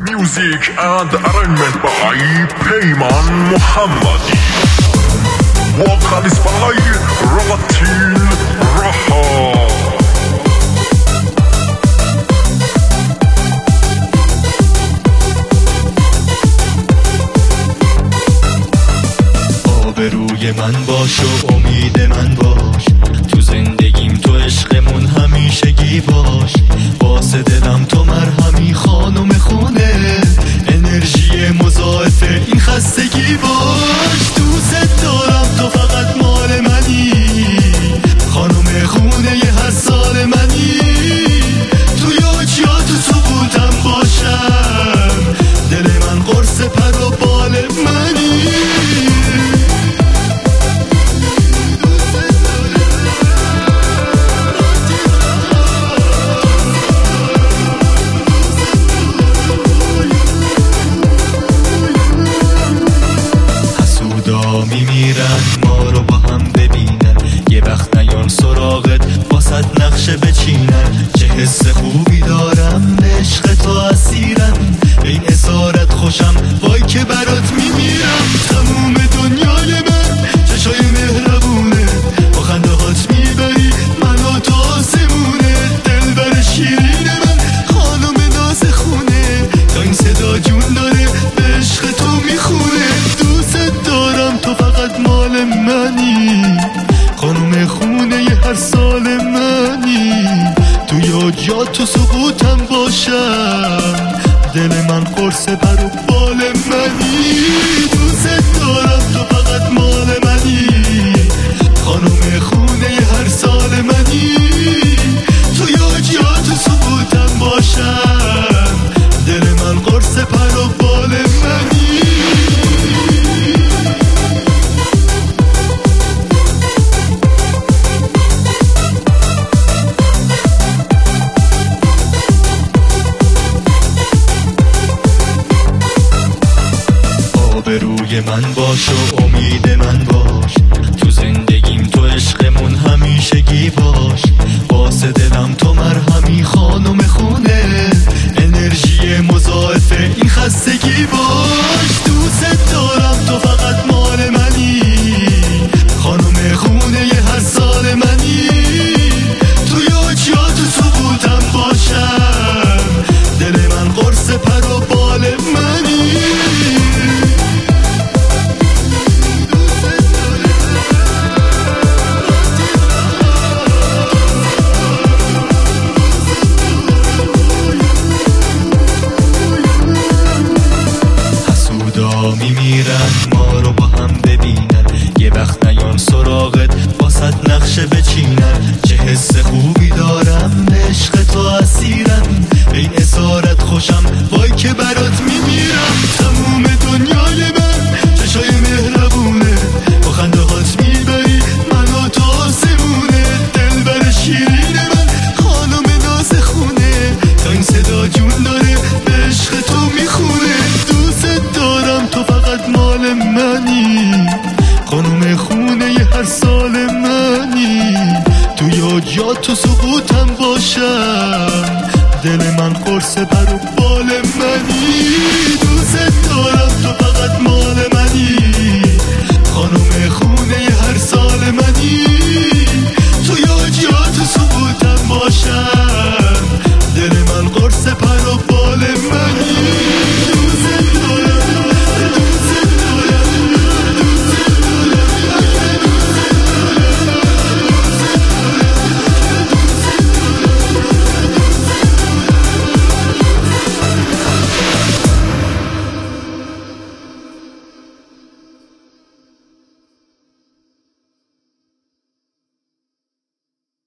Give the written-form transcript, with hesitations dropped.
Music and arrangement by پیمان محمدی. Vocalist by Ratil Raha. آبروی من باش و امید من باش، تو زندگیم تو عشقمون همیشگی باش. واسه دلم تو مرهمی خانم خونه، انرژی مضاعف این خستگی باش. دوست دارم تو فقط مال منی، خانم خونه هر سال منی. تو یاج یا تو سقوطم باشم، دل من قرص پر و بال منی. میمیرن ما رو با هم ببینن، یه وقت نیان سراغت واسد نقشه بچینن. چه حس خوبی دارم به عشق تو اسیرم، این اسارت خوشم وای که برات میمیرم. تموم دنیای من چشای مهربونه، با خنده هات میبری منو تو آسمونه. دلبر شیرین من خانم ناز خونه، تا این صدا جون داره به عشق تو میخونه. دوست دارم تو فقط مال منی، خانم خونه هر سال منی. تو یاد یا تو سقوطم باشم، دل من قرص پر و بال منی. دوست دارم تو فقط مال منی، خانم خونه هر سال منی. تو یاد یا تو سقوطم باشم، دل من قرص پر و بال منی. آبروی من باش و امید من باش، تو زندگیم تو عشقمون همیشگی باش. واسه دلم تو مرهمی خانم خونه، انرژی مضاعف این خستگی باش. دوست دارم تو فقط مال منی، خانم خونه هر سال منی. تو یاج یا تو سقوطم باشم، دل من قرص پر و بال منی. میمیرن ما رو با هم ببینن، یه وقت نیان سراغت واسد نقشه بچینن. چه حس خوبی دارم به عشق تو اسیرم، این اسارت خوشم وای که برات میمیرم. تموم دنیای من چشای مهربونه، با خنده هات میبری منو تو آسمونه. دلبر شیرین من خانم ناز خونه، تا این صدا جون داره به عشق تو میخونه. دوست دارم تو فقط مال منی، خانم خونه هر سال منی. تو یاد یا تو سقوطم باشم، دل من قرص پر و بال منی. دوست